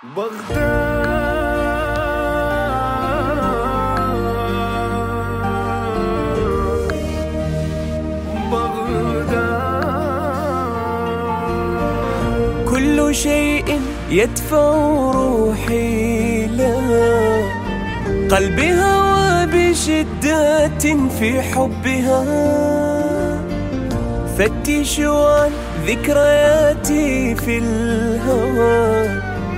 بغداد كل شيء يدفع روحي لها، قلبي هوى بشدة في حبها، فتشوا عن ذكرياتي في الهوى،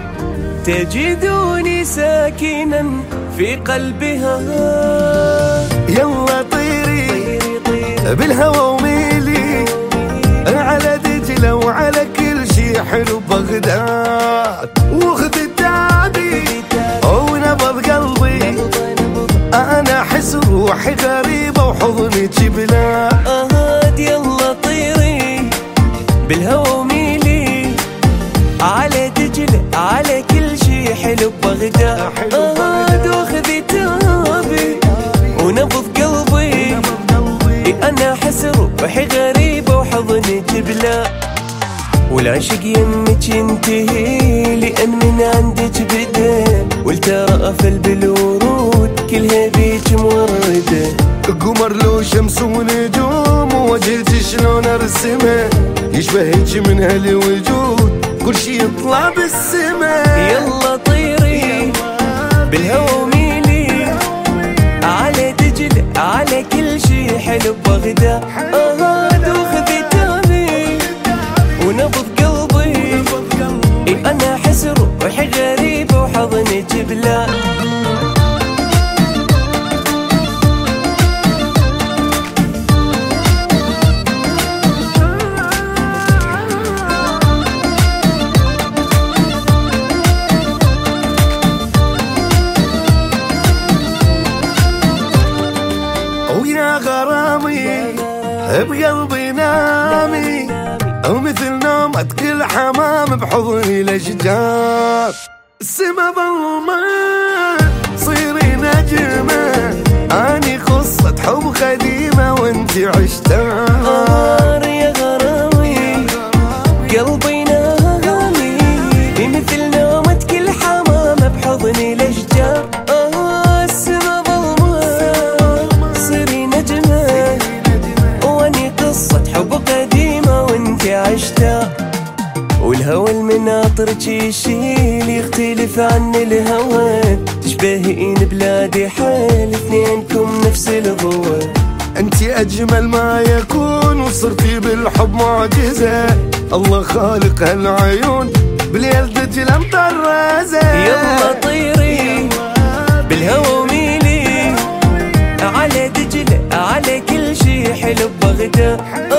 تجدوني ساكنا في قلبها. يلا طيري بالهوى وميلي على دجلة وعلى كل شي حلو بغداد، وخذ التعبي ونبض قلبي، أنا أحس روحي غريبة وحضني جبلاد. يلا طيري بالهوى وميلي على دجلة على كل شي حلو بغداد، وخذي تابي ونبض قلبي، أنا أحس روحي غريبة وحضني جبلاد. والعشق يمك ينتهي لأن من عندك بدأ، والترافل بالورود كلها بيك موردة. قمر له شمس ونجوم ووجهك شلون ارسمه، يشبهك من هالوجود كل شي يطلع بالسما. يلا طيري بالهوى وميلي على دجلة على كل شي حلو بغداد، وخذي تابي ونبض قلبي، أنا أحس روحي غريبة وحضني جبلاد. ويا غرامي بقلبي نامي، ومثل نومة كل حمام بحضني الأشجار. السما ظلمة صيري نجمة، أني قصة حب قديمة وانتي عشتها. يا غرامي قلبي نامي، مثل نومة كل حمام بحضني الأشجار. السما ظلمة صيري نجمة، واني قصة حب قديمة وانتي عشتها. والهوى المناطرك يشيل يختلف عن الهوى، تشبهين بلادي حال اثنينكم نفس الضوء. انتي اجمل ما يكون وصرتي بالحب معجزة، الله خالق هالعيون بالليل دجلة مطرزة. يلا طيري بالهوى وميلي على دجلة على كل شي حلو بغداد،